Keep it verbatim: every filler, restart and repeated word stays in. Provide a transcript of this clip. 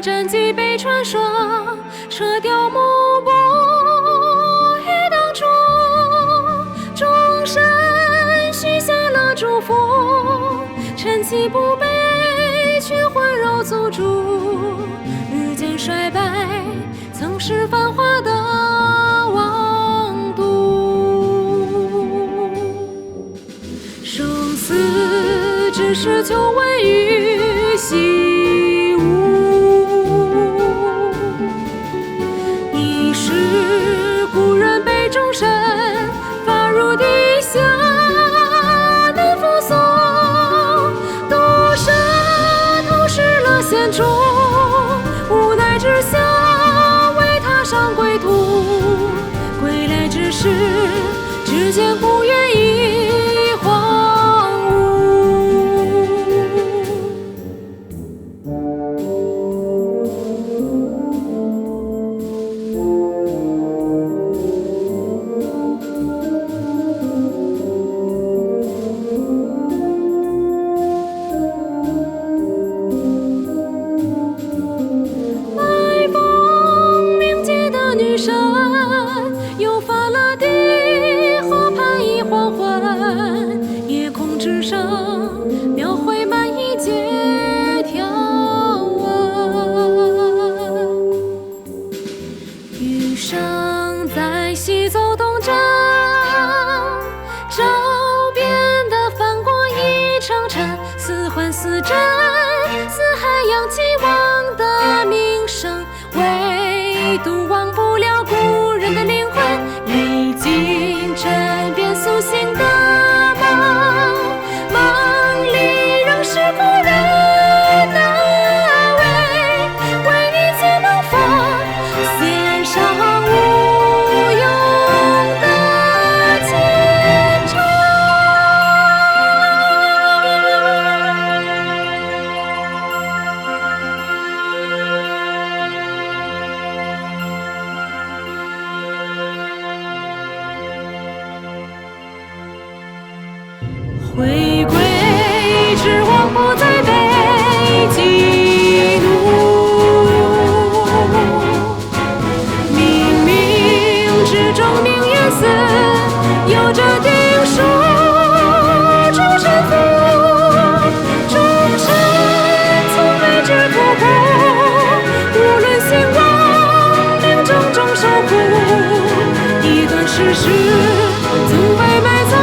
战绩被传说，射雕幕布于当初，众神许下了祝福，臣妻不悲，却魂肉足诛。日渐衰败，曾是繁华的王都。生死只是求闻于习武，一世故人被众神发入地下难复苏，毒蛇吞噬了仙主，无奈之下为踏上归途，归来之时，只见古月已荒芜。来逢冥界的女神，又发了地，河畔已黄昏，夜空之上描绘满一阶条纹。余生在西走东征，骤变的翻过一长城，似幻似真，似海洋期望的名声，唯独忘不了故人的灵魂，历经战变苏醒的梦，梦里仍是故人那位，为一切能否献上无用的虔诚。回归之王不再被激怒，冥冥之中命运似有着定数，诸臣服，众神从未知苦苦，无论兴亡命中终受苦，一段世事总被埋葬